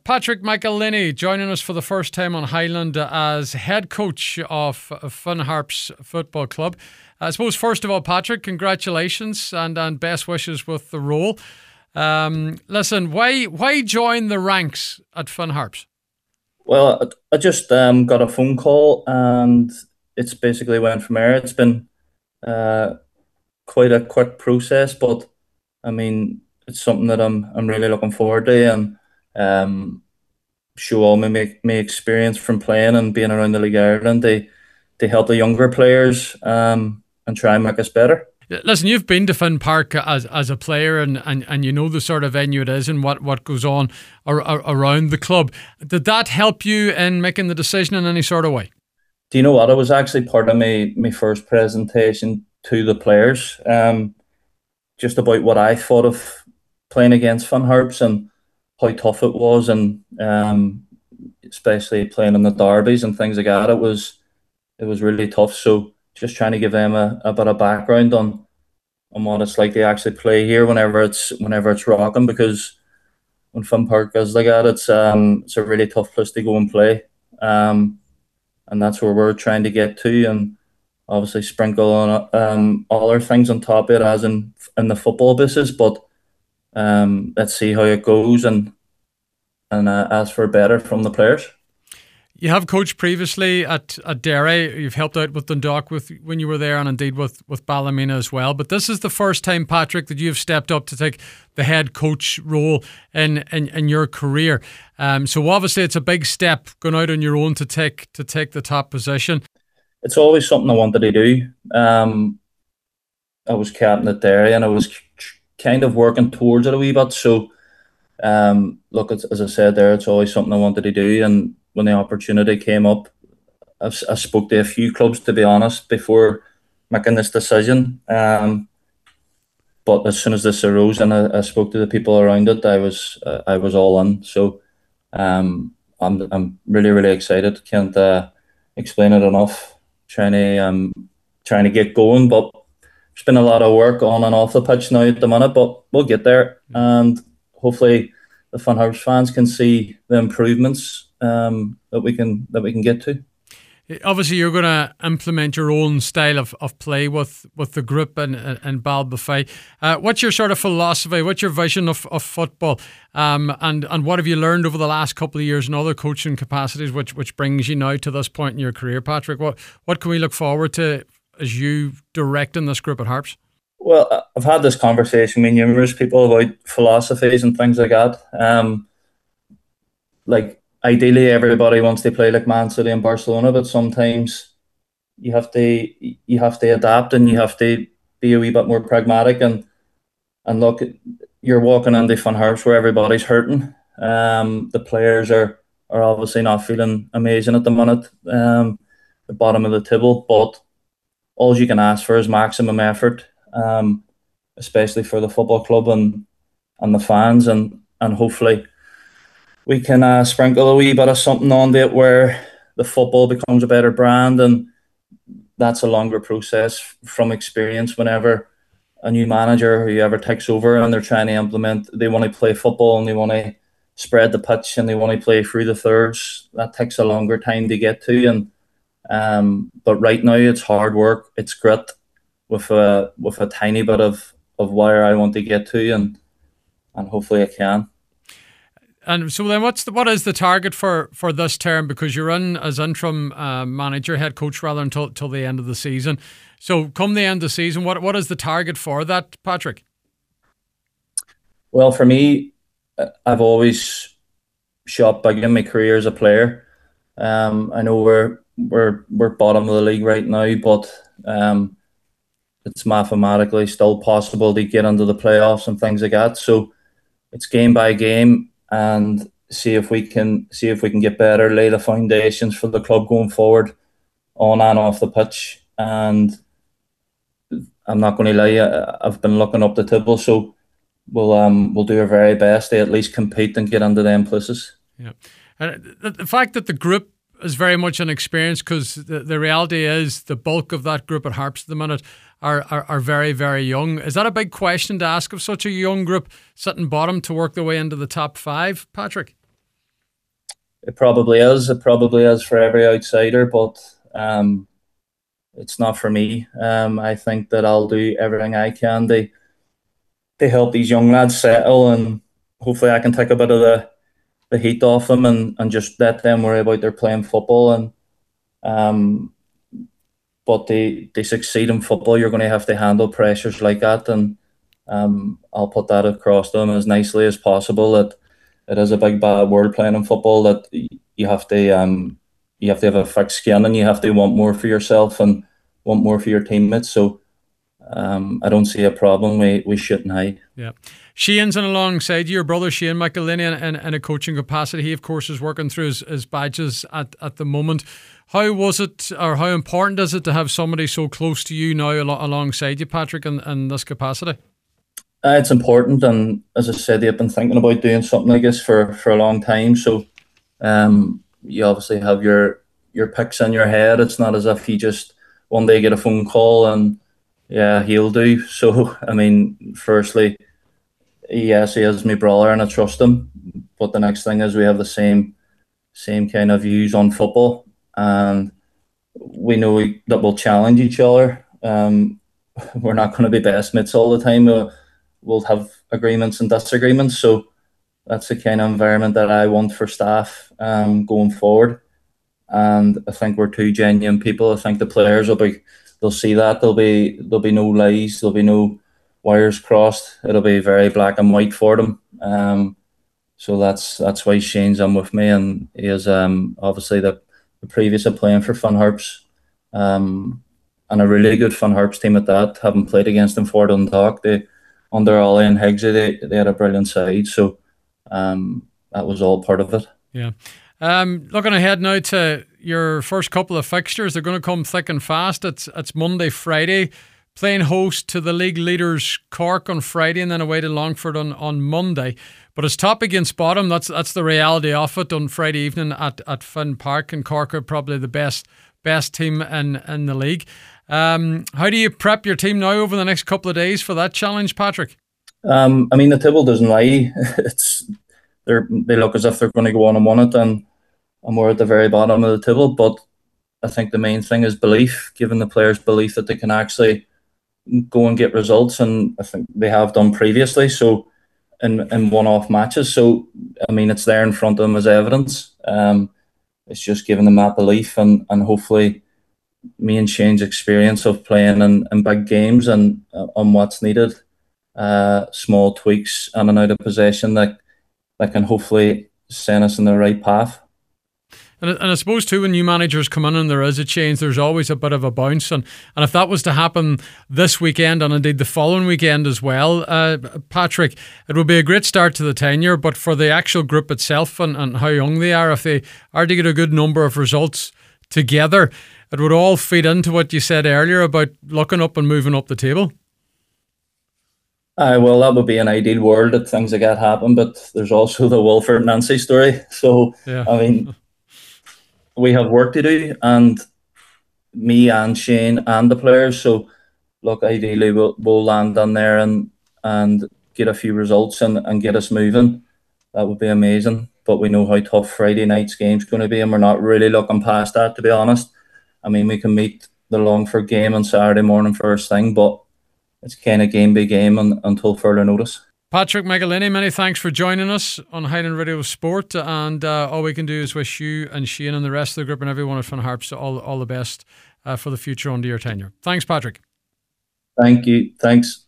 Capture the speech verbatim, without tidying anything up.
Patrick McElhinney joining us for the first time on Highland as head coach of Finn Harps Football Club. I suppose, first of all, Patrick, congratulations and, and best wishes with the role. Um, listen, why why join the ranks at Finn Harps? Well, I just um, got a phone call and it's basically went from there. It's been uh, quite a quick process, but I mean, it's something that I'm I'm really looking forward to, and um, show all my my experience from playing and being around the League of Ireland to to help the younger players um, and try and make us better. Listen, you've been to Finn Park as as a player, and, and, and you know the sort of venue it is and what, what goes on ar- ar- around the club. Did that help you in making the decision in any sort of way? Do you know what? It was actually part of my, my first presentation to the players, um, just about what I thought of playing against Finn Harps and how tough it was, and um, especially playing in the derbies and things like that. It was it was really tough. So just trying to give them a, a bit of background on on what it's like to actually play here whenever it's whenever it's rocking, because when Finn Park is like that, it's um it's a really tough place to go and play, um and that's where we're trying to get to, and obviously sprinkle on um all our things on top of it, as in in the football business. But um let's see how it goes, and and uh, ask for better from the players. You have coached previously at, at Derry. You've helped out with Dundalk with when you were there, and indeed with, with Ballymena as well. But this is the first time, Patrick, that you've stepped up to take the head coach role in in, in your career. Um, so obviously it's a big step going out on your own to take to take the top position. It's always something I wanted to do. Um, I was captain at Derry, and I was kind of working towards it a wee bit. So, um, look, as, as I said there, it's always something I wanted to do, and when the opportunity came up, I've, I spoke to a few clubs, to be honest, before making this decision. Um, but as soon as this arose and I, I spoke to the people around it, I was uh, I was all in. So um, I'm I'm really really excited. Can't uh, explain it enough. Trying to um trying to get going, but there's been a lot of work on and off the pitch now at the minute. But we'll get there, and hopefully the Finn Harps fans can see the improvements um, that we can that we can get to. Obviously, you're going to implement your own style of, of play with, with the group and and Ballybofey. Uh, what's your sort of philosophy? What's your vision of, of football? Um, and and what have you learned over the last couple of years in other coaching capacities, which which brings you now to this point in your career, Patrick? What what can we look forward to as you directing this group at Harps? Well, I've had this conversation with numerous people about philosophies and things like that. Um, like ideally, everybody wants to play like Man City and Barcelona, but sometimes you have to you have to adapt, and you have to be a wee bit more pragmatic. And and look, you're walking into Finn Harps where everybody's hurting. Um, the players are are obviously not feeling amazing at the minute, um, the bottom of the table. But all you can ask for is maximum effort, um, especially for the football club and and the fans, and and hopefully we can uh, sprinkle a wee bit of something on it where the football becomes a better brand. And that's a longer process from experience. Whenever a new manager or whoever takes over and they're trying to implement, they want to play football and they want to spread the pitch and they want to play through the thirds, that takes a longer time to get to. And um, but right now it's hard work, it's grit with a with a tiny bit of, of where I want to get to, and and hopefully I can. And so then what's the, what is the target for, for this term? Because you're in as interim uh, manager, head coach rather, until, until the end of the season. So come the end of the season, what what is the target for that, Patrick? Well, for me, I've always shot big in my career as a player. Um, I know we're we're we're bottom of the league right now, but um, it's mathematically still possible to get into the playoffs and things like that. So it's game by game, and see if we can see if we can get better, lay the foundations for the club going forward, on and off the pitch. And I'm not going to lie, I've been looking up the table, so we'll um we'll do our very best to at least compete and get into them places. Yeah, and the, the fact that the group is very much an experience, because the, the reality is the bulk of that group at Harps at the minute are, are are very very young. Is that a big question to ask of such a young group sitting bottom to work their way into the top five, Patrick? it probably is. It probably is for every outsider, but um, it's not for me. Um, I think that I'll do everything I can to to help these young lads settle, and hopefully I can take a bit of the, the heat off them, and, and just let them worry about their playing football. And um, but they they succeed in football, you're going to have to handle pressures like that, and um, I'll put that across them as nicely as possible. That it is a big bad world playing in football. That you have to um, you have to have a thick skin, and you have to want more for yourself and want more for your teammates. So um, I don't see a problem. We we shouldn't hide. Yeah. Shane's in alongside you, your brother Shane McElhinney, in, in, in a coaching capacity. He, of course, is working through his, his badges at, at the moment. How was it, or how important is it to have somebody so close to you now al- alongside you, Patrick, in, in this capacity? Uh, it's important, and as I said, I've been thinking about doing something like this for, for a long time. So um, you obviously have your your picks in your head. It's not as if you just one day get a phone call and yeah, he'll do. So I mean, firstly, yes, he is my brother and I trust him. But the next thing is we have the same same kind of views on football, and we know we, that we'll challenge each other. Um, we're not going to be best mates all the time. We'll, we'll have agreements and disagreements. So that's the kind of environment that I want for staff um, going forward. And I think we're two genuine people. I think the players will be, they'll see that. There'll be there'll be no lies. There'll be no wires crossed. It'll be very black and white for them. Um, so that's that's why Shane's in with me, and he is um, obviously the, the previous of playing for Finn Harps, um, and a really good Finn Harps team at that. Having played against them for Dundalk, they under Ollie and Higgsy, they they had a brilliant side. So um, that was all part of it. Yeah. Um, looking ahead now to your first couple of fixtures, they're going to come thick and fast. It's it's Monday, Friday, playing host to the league leaders Cork on Friday, and then away to Longford on, on Monday. But it's top against bottom. That's that's the reality of it on Friday evening at, at Finn Park, and Cork are probably the best best team in, in the league. Um, how do you prep your team now over the next couple of days for that challenge, Patrick? Um, I mean, the table doesn't lie. It's they they look as if they're going to go on and win it, and and we're at the very bottom of the table. But I think the main thing is belief, giving the players belief that they can actually go and get results, and I think they have done previously. So in in one-off matches. So I mean, it's there in front of them as evidence. Um, it's just giving them that belief, and and hopefully me and Shane's experience of playing in, in big games and uh, on what's needed, uh, small tweaks and an out of possession that that can hopefully send us in the right path. And, and I suppose too, when new managers come in and there is a change, there's always a bit of a bounce. And, and if that was to happen this weekend and indeed the following weekend as well, uh, Patrick, it would be a great start to the tenure. But for the actual group itself and, and how young they are, if they are to get a good number of results together, it would all feed into what you said earlier about looking up and moving up the table. Uh, well, that would be an ideal world that things like that happen, but there's also the Wilfred Nancy story. So, yeah. I mean, we have work to do, and me and Shane and the players. So, look, ideally we'll, we'll land on there and and get a few results and, and get us moving. That would be amazing. But we know how tough Friday night's game's going to be, and we're not really looking past that, to be honest. I mean, we can meet the Longford game on Saturday morning first thing, but it's kind of game by game and, until further notice. Patrick McElhinney, many thanks for joining us on Highland Radio Sport, and uh, all we can do is wish you and Shane and the rest of the group and everyone at Finn Harps all, all the best uh, for the future under your tenure. Thanks, Patrick. Thank you. Thanks.